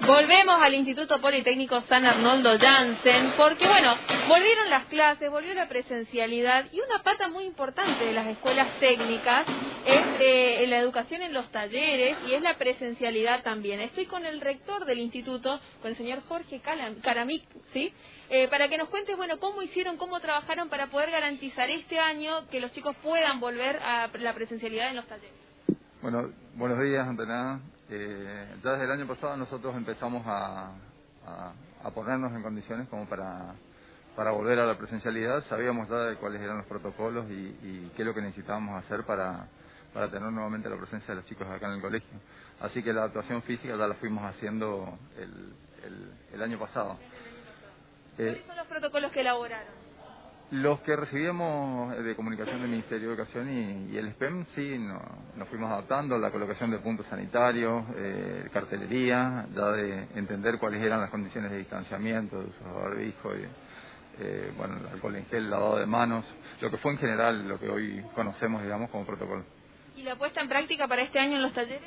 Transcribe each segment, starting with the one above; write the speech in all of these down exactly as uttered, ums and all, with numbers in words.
Volvemos al Instituto Politécnico San Arnoldo Janssen, porque bueno, volvieron las clases, volvió la presencialidad, y una pata muy importante de las escuelas técnicas es eh, la educación en los talleres, y es la presencialidad también. Estoy con el rector del instituto, con el señor Jorge Caramic, ¿sí? Eh, para que nos cuentes, bueno, cómo hicieron, cómo trabajaron para poder garantizar este año que los chicos puedan volver a la presencialidad en los talleres. Bueno, buenos días, ante nada. Eh, ya desde el año pasado nosotros empezamos a, a, a ponernos en condiciones como para, para volver a la presencialidad. Sabíamos ya de cuáles eran los protocolos y, y qué es lo que necesitábamos hacer para, para tener nuevamente la presencia de los chicos acá en el colegio. Así que la adaptación física ya la fuimos haciendo el, el, el año pasado. ¿Cuáles eh, son los protocolos que elaboraron? Los que recibíamos de comunicación del Ministerio de Educación y, y el S P E M, sí, no, nos fuimos adaptando a la colocación de puntos sanitarios, eh, cartelería, ya de entender cuáles eran las condiciones de distanciamiento, de uso de barbijo, y, eh, bueno, el alcohol en gel, lavado de manos, lo que fue en general lo que hoy conocemos, digamos, como protocolo. ¿Y la puesta en práctica para este año en los talleres?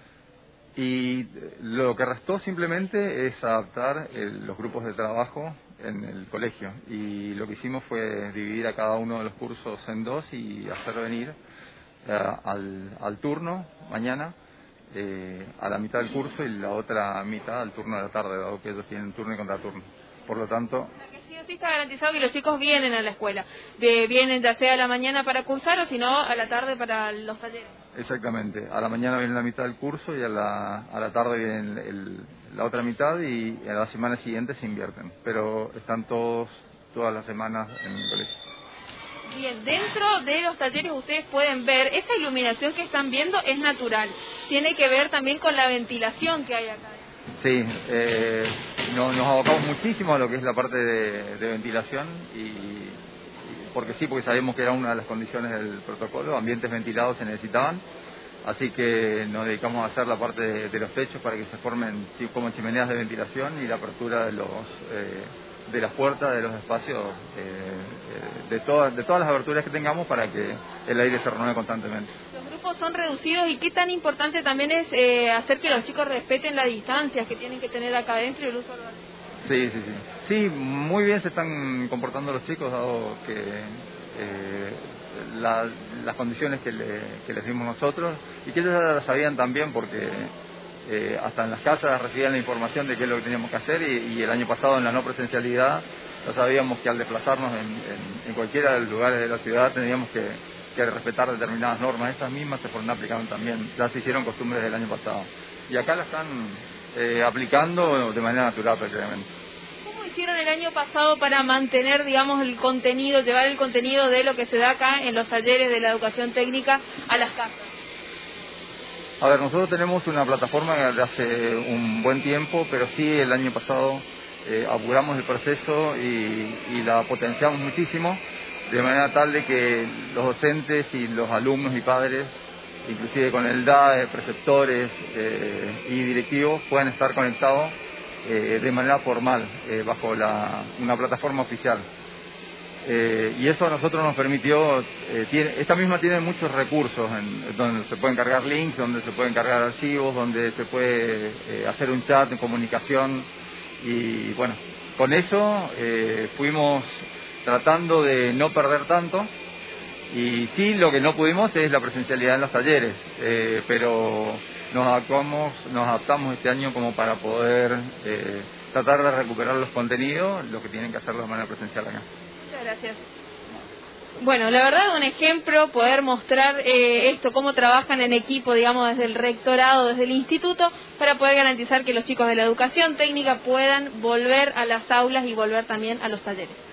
Y lo que restó simplemente es adaptar el, los grupos de trabajo en el colegio, y lo que hicimos fue dividir a cada uno de los cursos en dos y hacer venir eh, al, al turno mañana eh, a la mitad del curso y la otra mitad al turno de la tarde, dado que ellos tienen turno y contraturno. Por lo tanto, sí o sí está garantizado que los chicos vienen a la escuela, de, vienen ya sea a la mañana para cursar o si no a la tarde para los talleres. Exactamente, a la mañana viene la mitad del curso y a la, a la tarde viene el, el, la otra mitad, y a la semana siguiente se invierten, pero están todos todas las semanas en el colegio. Bien, dentro de los talleres ustedes pueden ver, esa iluminación que están viendo es natural, tiene que ver también con la ventilación que hay acá. Sí, eh, no, nos abocamos muchísimo a lo que es la parte de, de ventilación, y porque sí, porque sabemos que era una de las condiciones del protocolo, ambientes ventilados se necesitaban, así que nos dedicamos a hacer la parte de, de los techos para que se formen como chimeneas de ventilación y la apertura de los eh, de las puertas de los espacios, eh, de, todas, de todas las aberturas que tengamos para que el aire se renueve constantemente. Los grupos son reducidos, y qué tan importante también es eh, hacer que los chicos respeten las distancias que tienen que tener acá adentro y el uso del barrio. Sí, sí, sí. Sí, muy bien se están comportando los chicos, dado que eh, la, las condiciones que, le, que les dimos nosotros, y que ellos ya las sabían también, porque eh, hasta en las casas recibían la información de qué es lo que teníamos que hacer, y, y el año pasado en la no presencialidad ya sabíamos que al desplazarnos en, en, en cualquiera de los lugares de la ciudad teníamos que, que respetar determinadas normas. Esas mismas se fueron aplicando también, ya se hicieron costumbres del año pasado. Y acá las están eh, aplicando de manera natural prácticamente. ¿Cómo hicieron el año pasado para mantener, digamos, el contenido, llevar el contenido de lo que se da acá en los talleres de la educación técnica a las casas? A ver, nosotros tenemos una plataforma de hace un buen tiempo, pero sí el año pasado eh, apuramos el proceso y, y la potenciamos muchísimo, de manera tal de que los docentes y los alumnos y padres, inclusive con el D A E, preceptores eh, y directivos, puedan estar conectados eh, de manera formal eh, bajo la, una plataforma oficial. Eh, y eso a nosotros nos permitió, eh, tiene, esta misma tiene muchos recursos en, donde se pueden cargar links, donde se pueden cargar archivos, donde se puede eh, hacer un chat en comunicación, y bueno, con eso eh, fuimos tratando de no perder tanto. Y sí, lo que no pudimos es la presencialidad en los talleres, eh, pero nos adaptamos, nos adaptamos este año como para poder eh, tratar de recuperar los contenidos, lo que tienen que hacer de manera presencial acá. Muchas gracias. Bueno, la verdad, un ejemplo, poder mostrar eh, esto, cómo trabajan en equipo, digamos, desde el rectorado, desde el instituto, para poder garantizar que los chicos de la educación técnica puedan volver a las aulas y volver también a los talleres.